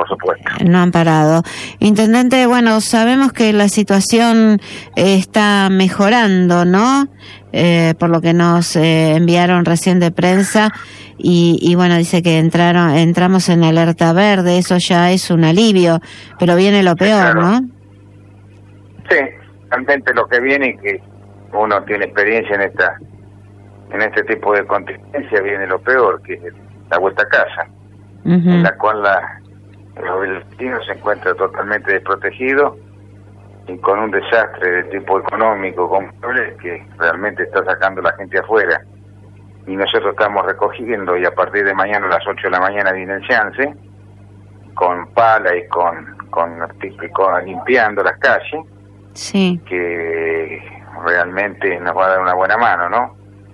supuesto. No han parado. Intendente, bueno, sabemos que la situación está mejorando, ¿no? Por lo que nos enviaron recién de prensa y bueno, dice que entramos en alerta verde, eso ya es un alivio, pero viene lo peor, claro. ¿no? Sí, realmente lo que viene, que uno tiene experiencia en este tipo de contingencia, viene lo peor, que es la vuelta a casa, en la cual el destino se encuentra totalmente desprotegido y con un desastre de tipo económico complejo que realmente está sacando a la gente afuera. Y nosotros estamos recogiendo, y a partir de mañana a las 8 de la mañana viene el chance, con pala y con limpiando las calles, sí, que realmente nos va a dar una buena mano, ¿no?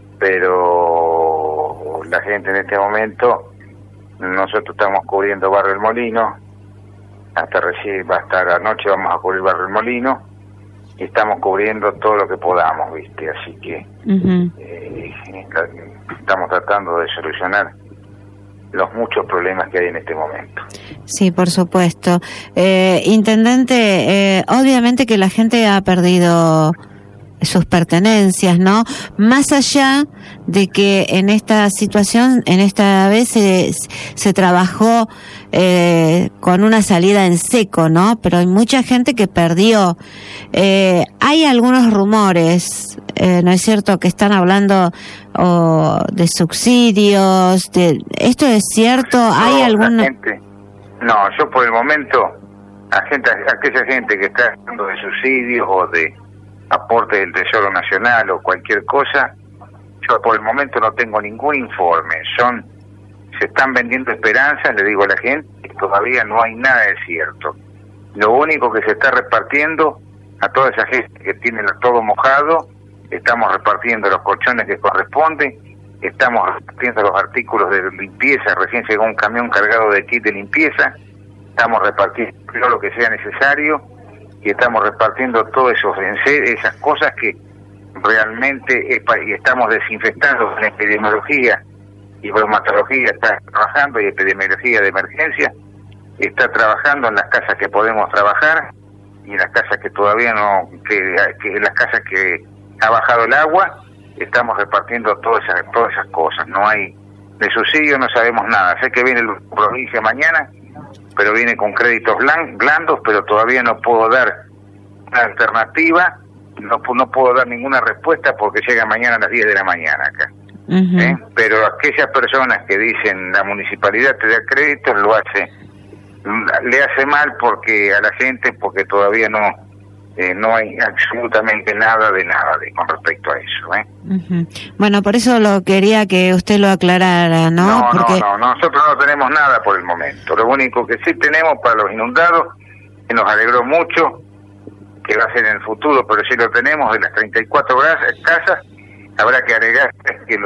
Pero la gente en este momento, nosotros estamos cubriendo Barrio El Molino, hasta anoche vamos a cubrir Barrio El Molino, y estamos cubriendo todo lo que podamos, ¿viste? Así que estamos tratando de solucionar los muchos problemas que hay en este momento. Sí, por supuesto. Intendente, obviamente que la gente ha perdido sus pertenencias, ¿no? Más allá de que en esta situación, en esta vez se trabajó con una salida en seco, ¿no? Pero hay mucha gente que perdió. Hay algunos rumores, ¿no es cierto?, que están hablando de subsidios. ¿Esto es cierto? ¿Hay alguna...? No, yo por el momento, aquella gente que está hablando de subsidios o de aporte del Tesoro Nacional o cualquier cosa, yo por el momento no tengo ningún informe. Se están vendiendo esperanzas, le digo a la gente, que todavía no hay nada de cierto. Lo único que se está repartiendo a toda esa gente que tiene todo mojado, estamos repartiendo los colchones que corresponden, estamos repartiendo los artículos de limpieza, recién llegó un camión cargado de kit de limpieza, estamos repartiendo todo lo que sea necesario, y estamos repartiendo todas esas cosas que realmente y estamos desinfectando. La epidemiología y bromatología está trabajando, y epidemiología de emergencia está trabajando en las casas que podemos trabajar, y en las casas que todavía no, que en las casas que ha bajado el agua, estamos repartiendo todas esas cosas. No hay de subsidio, no sabemos nada. Sé que viene la provincia mañana, pero viene con créditos blandos, pero todavía no puedo dar una alternativa, no puedo dar ninguna respuesta porque llega mañana a las 10 de la mañana acá. Pero aquellas personas que dicen la municipalidad te da créditos, le hace mal porque a la gente, porque todavía no hay absolutamente nada con respecto a eso. Bueno, por eso lo quería que usted lo aclarara, ¿no? No, nosotros no tenemos nada por el momento. Lo único que sí tenemos para los inundados, que nos alegró mucho, que va a ser en el futuro, pero sí lo tenemos, de las 34 casas, habrá que agregar que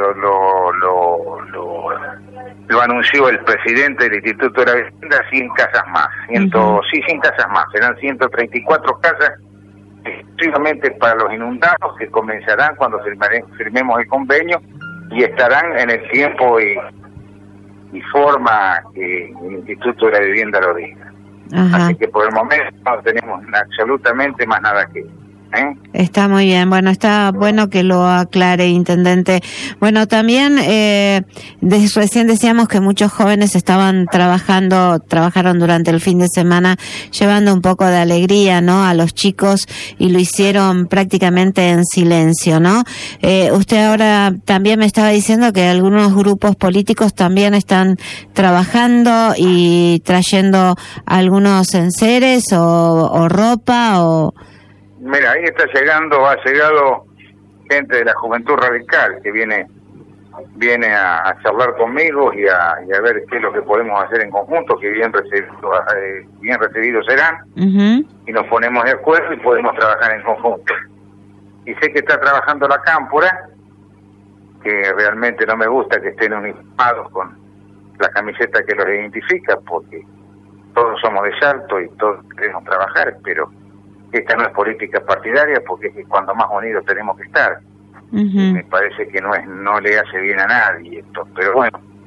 lo anunció el presidente del Instituto de la Vivienda, 100 casas más, 100 casas más, serán 134 casas exclusivamente para los inundados, que comenzarán cuando firmemos el convenio y estarán en el tiempo y forma que el Instituto de la Vivienda lo diga. Así que por el momento no tenemos absolutamente más nada que Está muy bien, bueno, está bueno que lo aclare, intendente. Bueno, también recién decíamos que muchos jóvenes trabajaron durante el fin de semana llevando un poco de alegría, ¿no?, a los chicos, y lo hicieron prácticamente en silencio, ¿no? Usted ahora también me estaba diciendo que algunos grupos políticos también están trabajando y trayendo algunos enseres o ropa o... Mira, ahí ha llegado gente de la Juventud Radical que viene a charlar conmigo y a ver qué es lo que podemos hacer en conjunto, que bien recibidos serán, y nos ponemos de acuerdo y podemos trabajar en conjunto. Y sé que está trabajando la Cámpora, que realmente no me gusta que estén uniformados con la camiseta que los identifica, porque todos somos de Salto y todos queremos trabajar, pero esta no es política partidaria, porque es que cuando más unidos tenemos que estar. Me parece que no le hace bien a nadie esto, pero bueno,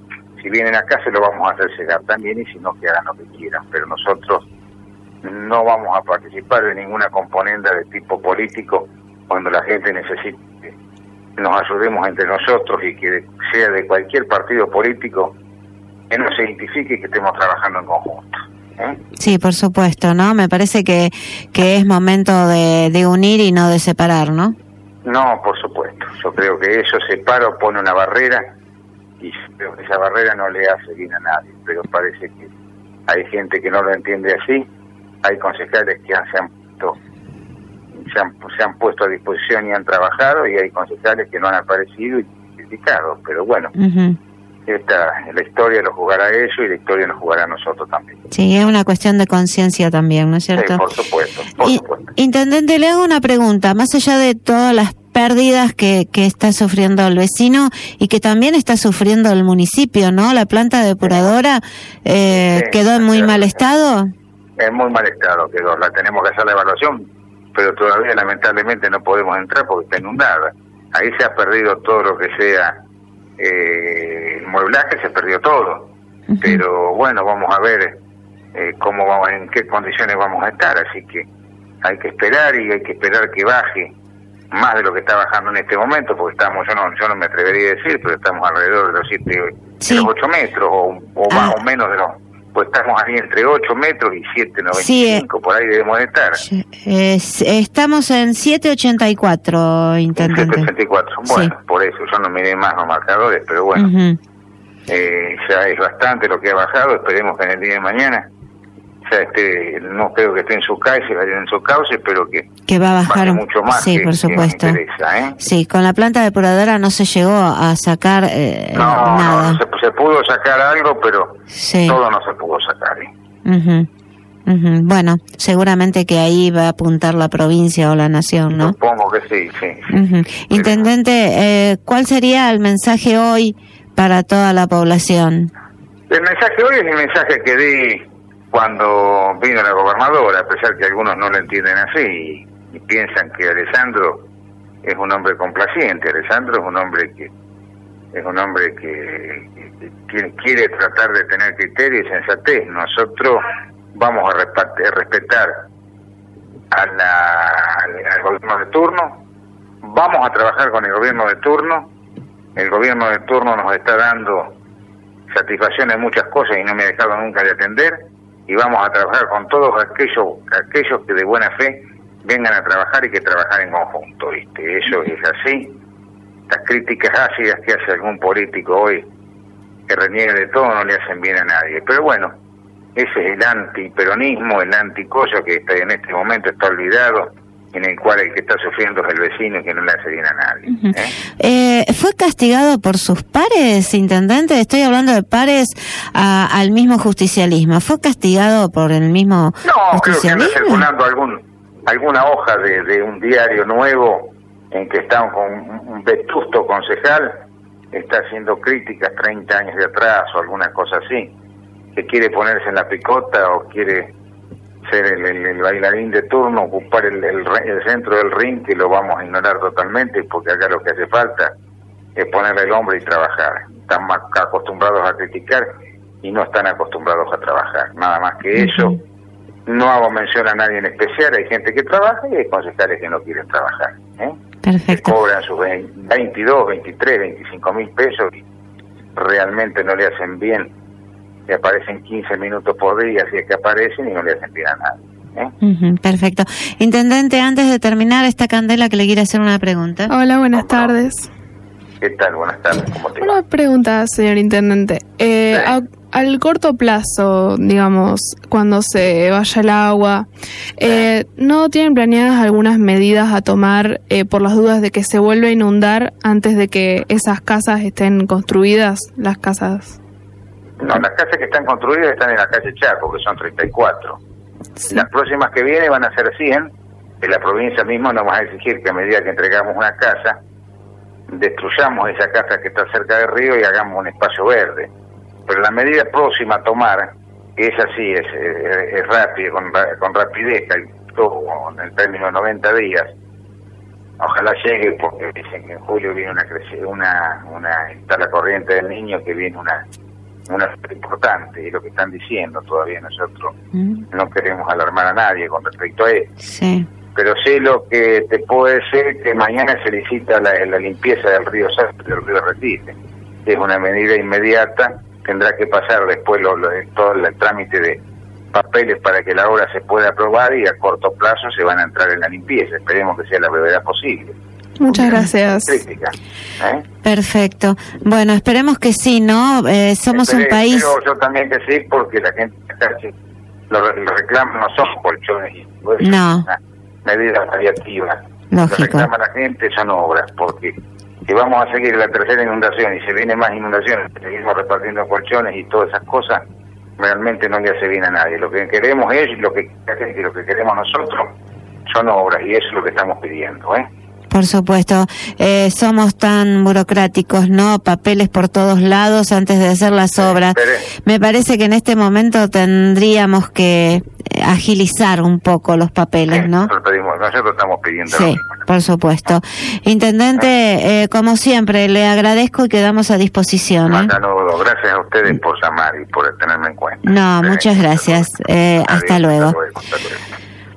Si vienen acá se lo vamos a hacer llegar también, y si no, que hagan lo que quieran, pero nosotros no vamos a participar de ninguna componenda de tipo político cuando la gente necesite que nos ayudemos entre nosotros, y que sea de cualquier partido político, que no se identifique y que estemos trabajando en conjunto. Sí, por supuesto, ¿no? Me parece que es momento de unir y no de separar, ¿no? No, por supuesto. Yo creo que eso separa o pone una barrera, y creo que esa barrera no le hace bien a nadie, pero parece que hay gente que no lo entiende así. Hay concejales que se han puesto a disposición y han trabajado, y hay concejales que no han aparecido y criticado, pero bueno, la historia lo jugará ellos y la historia nos jugará a nosotros también. Sí, es una cuestión de conciencia también, ¿no es cierto? Sí, por supuesto, por supuesto. Intendente, le hago una pregunta, más allá de todas las pérdidas que está sufriendo el vecino y que también está sufriendo el municipio, ¿no? La planta depuradora quedó en muy mal estado. En muy mal estado quedó, la tenemos que hacer la evaluación, pero todavía lamentablemente no podemos entrar porque está inundada. Ahí se ha perdido todo lo que sea el mueblaje, se perdió todo. Pero bueno, vamos a ver cómo vamos, en qué condiciones vamos a estar, así que hay que esperar, y hay que esperar que baje más de lo que está bajando en este momento, porque estamos, yo no me atrevería a decir, pero estamos alrededor de los 7, de los 8 metros o más o menos de los, pues estamos ahí entre 8 metros y 7,95, por ahí debemos de estar. Estamos en 7,84, intendente. 7,84, bueno, por eso yo no miré más los marcadores, pero bueno, ya es bastante lo que ha bajado. Esperemos que en el día de mañana ya no creo que esté en su cauce, pero que va a bajar mucho más. Sí, por supuesto. Sí, con la planta depuradora no se llegó a sacar nada. No, se pudo sacar algo, pero todo no se pudo sacar. Bueno, seguramente que ahí va a apuntar la provincia o la nación, ¿no? Supongo que sí. Intendente, ¿cuál sería el mensaje hoy para toda la población? El mensaje hoy es el mensaje que di cuando vino la gobernadora, a pesar que algunos no lo entienden así y piensan que Alessandro es un hombre complaciente. Alessandro es un hombre que quiere tratar de tener criterio y sensatez. Nosotros vamos a respetar al gobierno de turno, vamos a trabajar con el gobierno de turno. El gobierno de turno nos está dando satisfacción en muchas cosas y no me ha dejado nunca de atender, y vamos a trabajar con todos aquellos que de buena fe vengan a trabajar y que trabajar en conjunto, ¿viste? Eso es así. Las críticas ácidas que hace algún político hoy, que reniega de todo, no le hacen bien a nadie. Pero bueno, ese es el antiperonismo, el anticoso que en este momento está olvidado, en el cual el que está sufriendo es el vecino y que no le hace bien a nadie. ¿Fue castigado por sus pares, intendente? Estoy hablando de pares al mismo justicialismo. ¿Fue castigado por el mismo justicialismo? Creo que anda circulando alguna hoja de un diario nuevo en que está un vetusto concejal, está haciendo críticas 30 años de atrás o alguna cosa así, que quiere ponerse en la picota o quiere ser el bailarín de turno, ocupar el centro del ring, que lo vamos a ignorar totalmente, porque acá lo que hace falta es ponerle el hombro y trabajar. Están más acostumbrados a criticar y no están acostumbrados a trabajar, nada más que eso. No hago mención a nadie en especial, hay gente que trabaja y hay concejales que no quieren trabajar, Perfecto. Que cobran sus 22, 23, 25 mil pesos y realmente no le hacen bien. Le aparecen 15 minutos por día, si es que aparecen, y no le hacen bien a nadie. Perfecto. Intendente, antes de terminar esta candela, que le quiere hacer una pregunta. Hola, buenas tardes. ¿Qué tal? Buenas tardes, ¿cómo te va? Una pregunta, señor intendente. Al corto plazo, digamos, cuando se vaya el agua, ¿no tienen planeadas algunas medidas a tomar por las dudas de que se vuelva a inundar antes de que esas casas estén construidas, las casas? No, las casas que están construidas están en la calle Chaco, que son 34. Sí. Las próximas que vienen van a ser 100, que la provincia misma nos va a exigir que a medida que entregamos una casa, destruyamos esa casa que está cerca del río y hagamos un espacio verde. Pero la medida próxima a tomar, que es así, es rápida, con rapidez, en el término de 90 días, ojalá llegue, porque dicen que en julio viene está la corriente del Niño, que viene un aspecto importante, es lo que están diciendo todavía. Nosotros no queremos alarmar a nadie con respecto a esto. Sí. Pero sé lo que te puedo decir, que mañana se licita la limpieza del río Salto y del río Retire. Es una medida inmediata, tendrá que pasar después todo el trámite de papeles para que la obra se pueda aprobar, y a corto plazo se van a entrar en la limpieza. Esperemos que sea la brevedad posible. Muchas gracias. Crítica, Perfecto. Bueno, esperemos que sí, ¿no? Somos un país... Yo también que sí, porque la gente acá lo reclama, no son colchones, y no. Medidas paliativas. Lógico. Lo que reclama la gente son obras, porque si vamos a seguir la tercera inundación y se viene más inundaciones, seguimos repartiendo colchones y todas esas cosas, realmente no le hace bien a nadie. Lo que queremos es, lo que queremos nosotros son obras, y eso es lo que estamos pidiendo, Por supuesto, somos tan burocráticos, ¿no? Papeles por todos lados antes de hacer las obras. Me parece que en este momento tendríamos que agilizar un poco los papeles, ¿no? Nosotros estamos pidiendo. Sí, por supuesto. Intendente, como siempre, le agradezco y quedamos a disposición. Gracias a ustedes por llamar y por tenerme en cuenta. No, muchas gracias. Hasta luego. Hasta luego.